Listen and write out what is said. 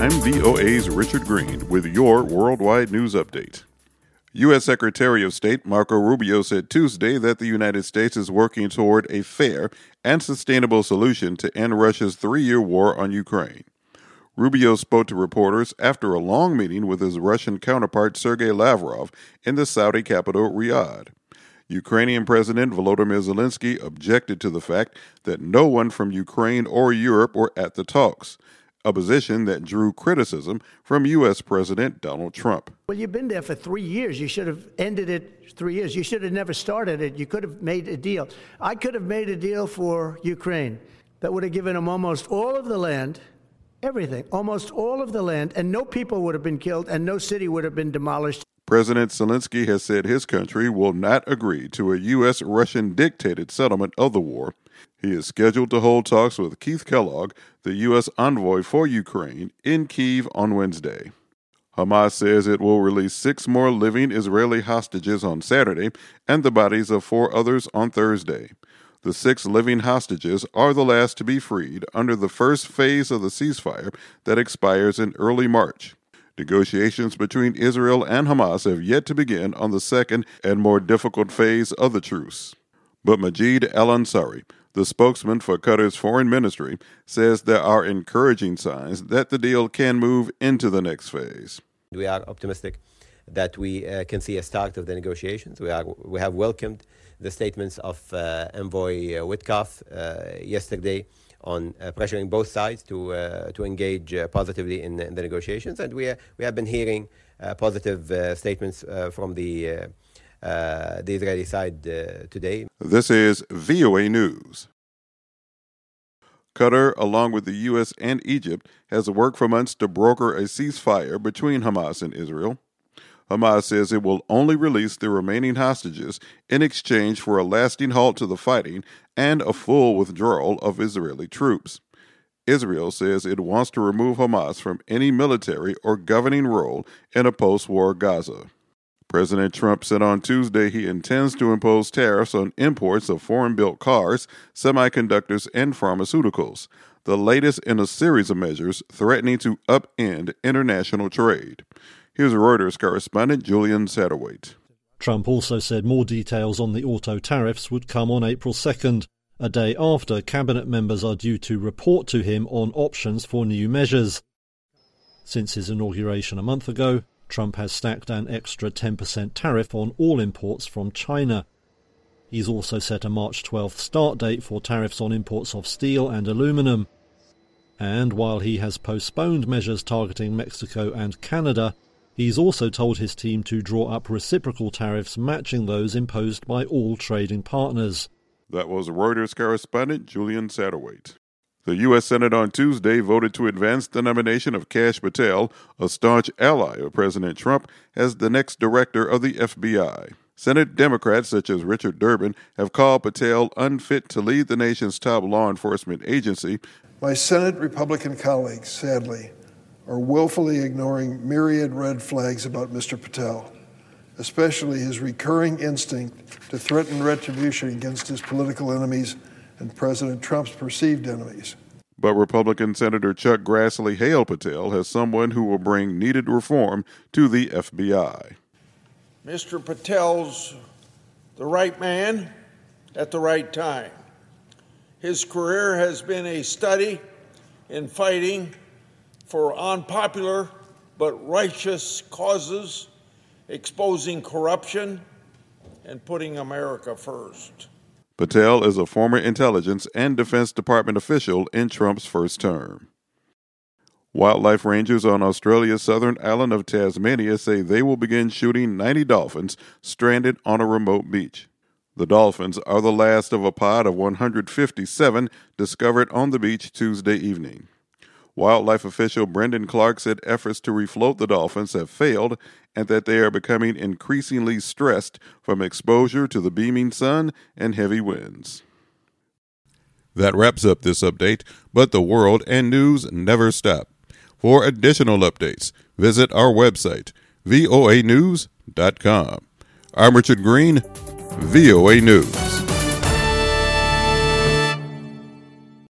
I'm VOA's Richard Green with your Worldwide News Update. U.S. Secretary of State Marco Rubio said Tuesday that the United States is working toward a fair and sustainable solution to end Russia's 3-year war on Ukraine. Rubio spoke to reporters after a long meeting with his Russian counterpart Sergei Lavrov in the Saudi capital Riyadh. Ukrainian President Volodymyr Zelensky objected to the fact that no one from Ukraine or Europe were at the talks, a position that drew criticism from U.S. President Donald Trump. Well, you've been there for 3 years. You should have ended it 3 years. You should have never started it. You could have made a deal. I could have made a deal for Ukraine that would have given them almost all of the land, everything, almost all of the land, and no people would have been killed and no city would have been demolished. President Zelensky has said his country will not agree to a U.S.-Russian dictated settlement of the war. He is scheduled to hold talks with Keith Kellogg, the U.S. envoy for Ukraine, in Kyiv on Wednesday. Hamas says it will release 6 more living Israeli hostages on Saturday and the bodies of 4 others on Thursday. The 6 living hostages are the last to be freed under the first phase of the ceasefire that expires in early March. Negotiations between Israel and Hamas have yet to begin on the second and more difficult phase of the truce. But Majid al-Ansari, the spokesman for Qatar's foreign ministry, says there are encouraging signs that the deal can move into the next phase. We are optimistic that we can see a start of the negotiations. We have welcomed the statements of Envoy Witkoff yesterday on pressuring both sides to engage positively in the negotiations, and we have been hearing positive statements from the Israeli side today. This is VOA News. Qatar, along with the U.S. and Egypt, has worked for months to broker a ceasefire between Hamas and Israel. Hamas says it will only release the remaining hostages in exchange for a lasting halt to the fighting and a full withdrawal of Israeli troops. Israel says it wants to remove Hamas from any military or governing role in a post-war Gaza. President Trump said on Tuesday he intends to impose tariffs on imports of foreign-built cars, semiconductors, and pharmaceuticals, the latest in a series of measures threatening to upend international trade. Here's Reuters correspondent Julian Satterwhite. Trump also said more details on the auto tariffs would come on April 2nd, a day after cabinet members are due to report to him on options for new measures. Since his inauguration a month ago, Trump has stacked an extra 10% tariff on all imports from China. He's also set a March 12th start date for tariffs on imports of steel and aluminum. And while he has postponed measures targeting Mexico and Canada, he's also told his team to draw up reciprocal tariffs matching those imposed by all trading partners. That was Reuters correspondent Julian Satterwhite. The U.S. Senate on Tuesday voted to advance the nomination of Kash Patel, a staunch ally of President Trump, as the next director of the FBI. Senate Democrats such as Richard Durbin have called Patel unfit to lead the nation's top law enforcement agency. My Senate Republican colleagues, sadly, are willfully ignoring myriad red flags about Mr. Patel, especially his recurring instinct to threaten retribution against his political enemies and President Trump's perceived enemies. But Republican Senator Chuck Grassley hailed Patel as someone who will bring needed reform to the FBI. Mr. Patel's the right man at the right time. His career has been a study in fighting for unpopular but righteous causes, exposing corruption, and putting America first. Patel is a former Intelligence and Defense Department official in Trump's first term. Wildlife rangers on Australia's southern island of Tasmania say they will begin shooting 90 dolphins stranded on a remote beach. The dolphins are the last of a pod of 157 discovered on the beach Tuesday evening. Wildlife official Brendan Clark said efforts to refloat the dolphins have failed and that they are becoming increasingly stressed from exposure to the beaming sun and heavy winds. That wraps up this update, but the world and news never stop. For additional updates, visit our website, voanews.com. I'm Richard Green, VOA News.